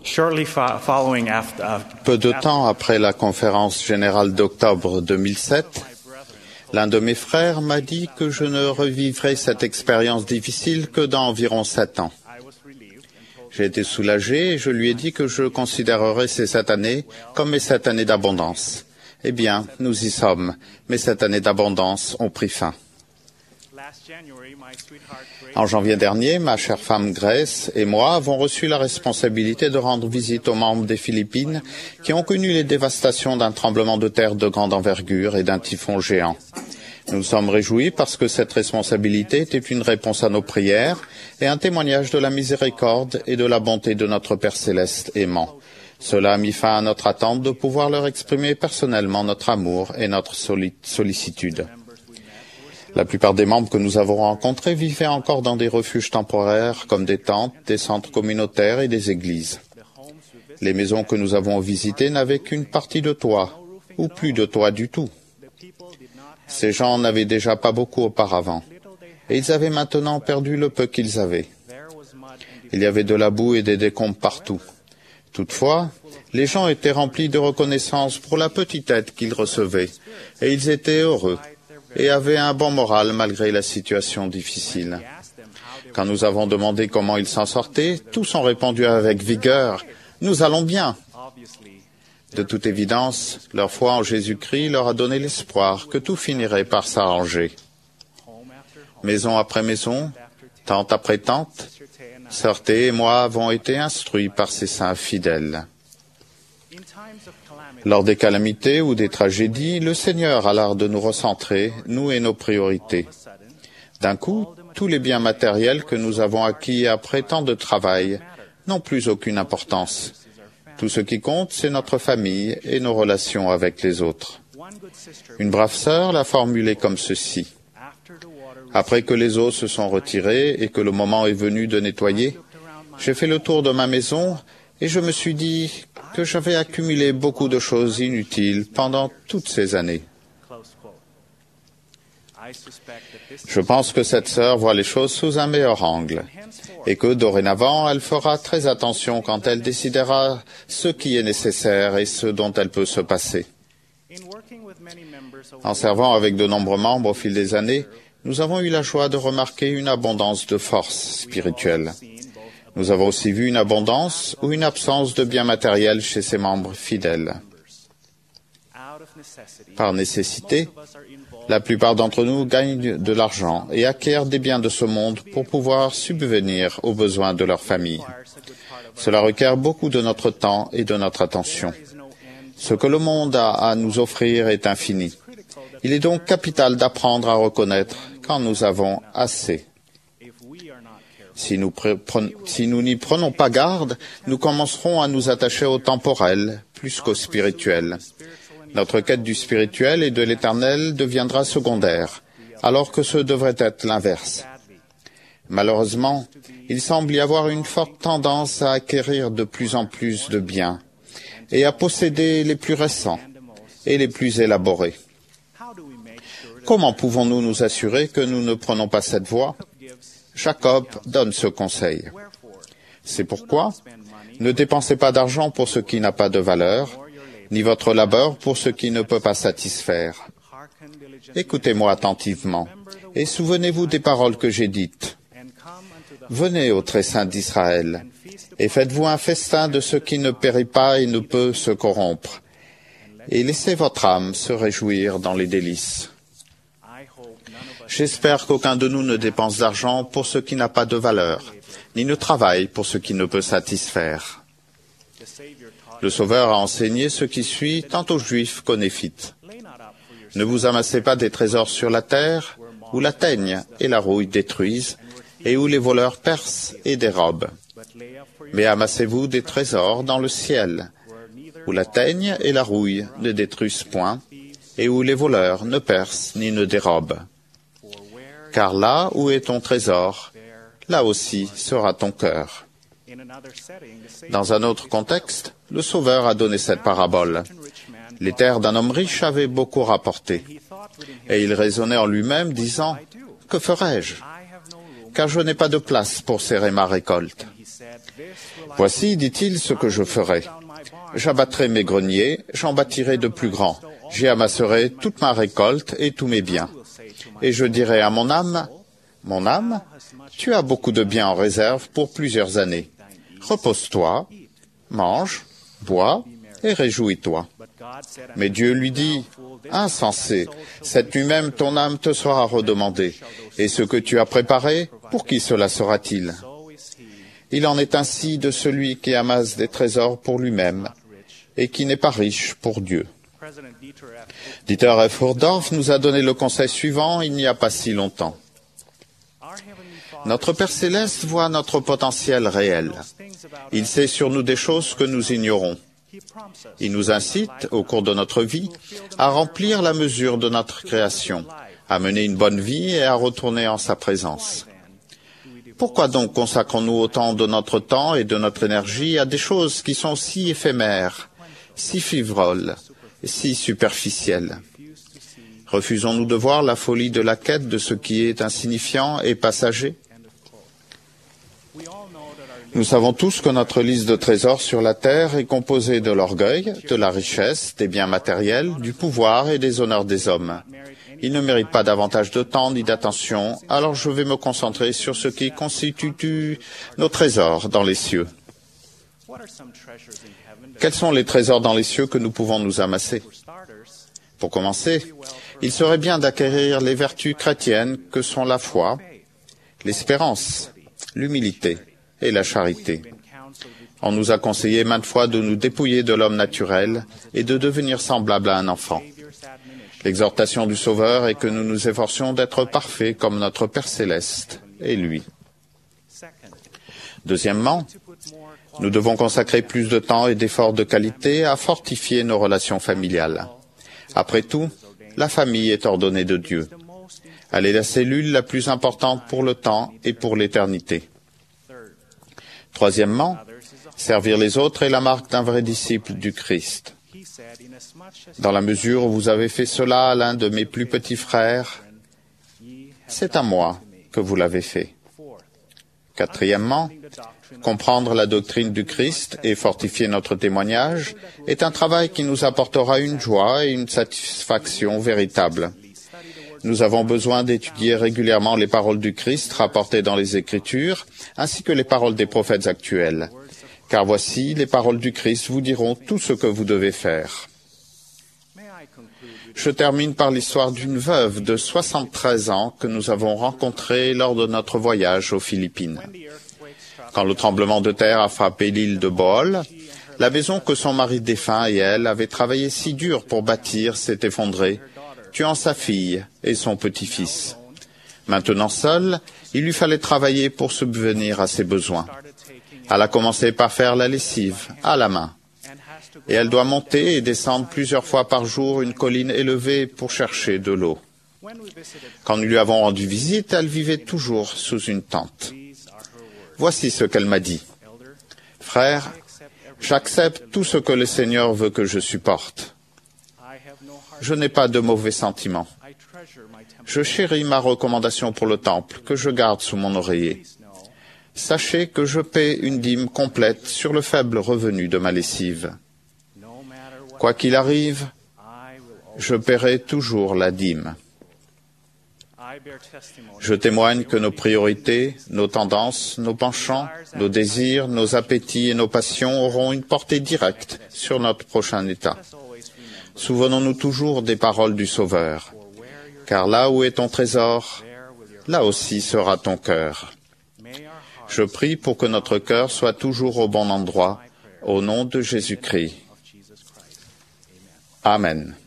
Peu de temps après la conférence générale d'octobre 2007, l'un de mes frères m'a dit que je ne revivrai cette expérience difficile que dans environ 7 ans. J'ai été soulagé et je lui ai dit que je considérerais ces 7 années comme mes 7 années d'abondance. Eh bien, nous y sommes. Mes 7 années d'abondance ont pris fin. En janvier dernier, ma chère femme Grace et moi avons reçu la responsabilité de rendre visite aux membres des Philippines qui ont connu les dévastations d'un tremblement de terre de grande envergure et d'un typhon géant. Nous nous sommes réjouis parce que cette responsabilité était une réponse à nos prières et un témoignage de la miséricorde et de la bonté de notre Père céleste aimant. Cela a mis fin à notre attente de pouvoir leur exprimer personnellement notre amour et notre sollicitude. La plupart des membres que nous avons rencontrés vivaient encore dans des refuges temporaires comme des tentes, des centres communautaires et des églises. Les maisons que nous avons visitées n'avaient qu'une partie de toit, ou plus de toit du tout. Ces gens n'avaient déjà pas beaucoup auparavant, et ils avaient maintenant perdu le peu qu'ils avaient. Il y avait de la boue et des décombres partout. Toutefois, les gens étaient remplis de reconnaissance pour la petite aide qu'ils recevaient, et ils étaient heureux, et avaient un bon moral malgré la situation difficile. Quand nous avons demandé comment ils s'en sortaient, tous ont répondu avec vigueur « Nous allons bien ». De toute évidence, leur foi en Jésus-Christ leur a donné l'espoir que tout finirait par s'arranger. Maison après maison, tente après tente, Sœur Thé et moi avons été instruits par ces saints fidèles. Lors des calamités ou des tragédies, le Seigneur a l'art de nous recentrer, nous et nos priorités. D'un coup, tous les biens matériels que nous avons acquis après tant de travail n'ont plus aucune importance. Tout ce qui compte, c'est notre famille et nos relations avec les autres. Une brave sœur l'a formulé comme ceci. Après que les eaux se sont retirées et que le moment est venu de nettoyer, j'ai fait le tour de ma maison et je me suis dit que j'avais accumulé beaucoup de choses inutiles pendant toutes ces années. Je pense que cette sœur voit les choses sous un meilleur angle et que dorénavant, elle fera très attention quand elle décidera ce qui est nécessaire et ce dont elle peut se passer. En servant avec de nombreux membres au fil des années, nous avons eu la joie de remarquer une abondance de force spirituelle. Nous avons aussi vu une abondance ou une absence de biens matériels chez ces membres fidèles. Par nécessité, la plupart d'entre nous gagnent de l'argent et acquièrent des biens de ce monde pour pouvoir subvenir aux besoins de leur famille. Cela requiert beaucoup de notre temps et de notre attention. Ce que le monde a à nous offrir est infini. Il est donc capital d'apprendre à reconnaître quand nous avons assez. Si nous n'y prenons pas garde, nous commencerons à nous attacher au temporel plus qu'au spirituel. Notre quête du spirituel et de l'éternel deviendra secondaire, alors que ce devrait être l'inverse. Malheureusement, il semble y avoir une forte tendance à acquérir de plus en plus de biens et à posséder les plus récents et les plus élaborés. Comment pouvons-nous nous assurer que nous ne prenons pas cette voie? Jacob donne ce conseil. C'est pourquoi ne dépensez pas d'argent pour ce qui n'a pas de valeur, ni votre labeur pour ce qui ne peut pas satisfaire. Écoutez-moi attentivement, et souvenez-vous des paroles que j'ai dites. Venez au très saint d'Israël, et faites-vous un festin de ce qui ne périt pas et ne peut se corrompre, et laissez votre âme se réjouir dans les délices. J'espère qu'aucun de nous ne dépense d'argent pour ce qui n'a pas de valeur, ni ne travaille pour ce qui ne peut satisfaire. Le Sauveur a enseigné ce qui suit tant aux Juifs qu'aux Néphites. Ne vous amassez pas des trésors sur la terre, où la teigne et la rouille détruisent, et où les voleurs percent et dérobent. Mais amassez-vous des trésors dans le ciel, où la teigne et la rouille ne détruisent point, et où les voleurs ne percent ni ne dérobent. Car là où est ton trésor, là aussi sera ton cœur. Dans un autre contexte, le Sauveur a donné cette parabole. Les terres d'un homme riche avaient beaucoup rapporté. Et il raisonnait en lui-même, disant, « Que ferai-je? Car je n'ai pas de place pour serrer ma récolte. » Voici, dit-il, ce que je ferai. J'abattrai mes greniers, j'en bâtirai de plus grands. J'y amasserai toute ma récolte et tous mes biens. Et je dirai à mon âme, tu as beaucoup de biens en réserve pour plusieurs années. Repose-toi, mange, bois et réjouis-toi. Mais Dieu lui dit, insensé, cette nuit même ton âme te sera redemandée. Et ce que tu as préparé, pour qui cela sera-t-il? Il en est ainsi de celui qui amasse des trésors pour lui-même et qui n'est pas riche pour Dieu. Dieter F. Uchtdorf nous a donné le conseil suivant il n'y a pas si longtemps. Notre Père Céleste voit notre potentiel réel. Il sait sur nous des choses que nous ignorons. Il nous incite, au cours de notre vie, à remplir la mesure de notre création, à mener une bonne vie et à retourner en sa présence. Pourquoi donc consacrons-nous autant de notre temps et de notre énergie à des choses qui sont si éphémères, si frivoles, si superficielles? Refusons-nous de voir la folie de la quête de ce qui est insignifiant et passager? Nous savons tous que notre liste de trésors sur la terre est composée de l'orgueil, de la richesse, des biens matériels, du pouvoir et des honneurs des hommes. Ils ne méritent pas davantage de temps ni d'attention, alors je vais me concentrer sur ce qui constitue nos trésors dans les cieux. Quels sont les trésors dans les cieux que nous pouvons nous amasser? Pour commencer, il serait bien d'acquérir les vertus chrétiennes que sont la foi, l'espérance, l'humilité et la charité. On nous a conseillé maintes fois de nous dépouiller de l'homme naturel et de devenir semblable à un enfant. L'exhortation du Sauveur est que nous nous efforcions d'être parfaits comme notre Père Céleste et lui. Deuxièmement, nous devons consacrer plus de temps et d'efforts de qualité à fortifier nos relations familiales. Après tout, la famille est ordonnée de Dieu. Elle est la cellule la plus importante pour le temps et pour l'éternité. Troisièmement, servir les autres est la marque d'un vrai disciple du Christ. Dans la mesure où vous avez fait cela à l'un de mes plus petits frères, c'est à moi que vous l'avez fait. Quatrièmement, comprendre la doctrine du Christ et fortifier notre témoignage est un travail qui nous apportera une joie et une satisfaction véritables. Nous avons besoin d'étudier régulièrement les paroles du Christ rapportées dans les Écritures, ainsi que les paroles des prophètes actuels. Car voici, les paroles du Christ vous diront tout ce que vous devez faire. Je termine par l'histoire d'une veuve de 73 ans que nous avons rencontrée lors de notre voyage aux Philippines. Quand le tremblement de terre a frappé l'île de Bohol, la maison que son mari défunt et elle avaient travaillé si dur pour bâtir s'est effondrée, tuant sa fille et son petit-fils. Maintenant seule, il lui fallait travailler pour subvenir à ses besoins. Elle a commencé par faire la lessive, à la main. Et elle doit monter et descendre plusieurs fois par jour une colline élevée pour chercher de l'eau. Quand nous lui avons rendu visite, elle vivait toujours sous une tente. Voici ce qu'elle m'a dit. « Frère, j'accepte tout ce que le Seigneur veut que je supporte. Je n'ai pas de mauvais sentiments. Je chéris ma recommandation pour le temple, que je garde sous mon oreiller. Sachez que je paie une dîme complète sur le faible revenu de ma lessive. Quoi qu'il arrive, je paierai toujours la dîme. Je témoigne que nos priorités, nos tendances, nos penchants, nos désirs, nos appétits et nos passions auront une portée directe sur notre prochain état. Souvenons-nous toujours des paroles du Sauveur, car là où est ton trésor, là aussi sera ton cœur. Je prie pour que notre cœur soit toujours au bon endroit, au nom de Jésus-Christ. Amen.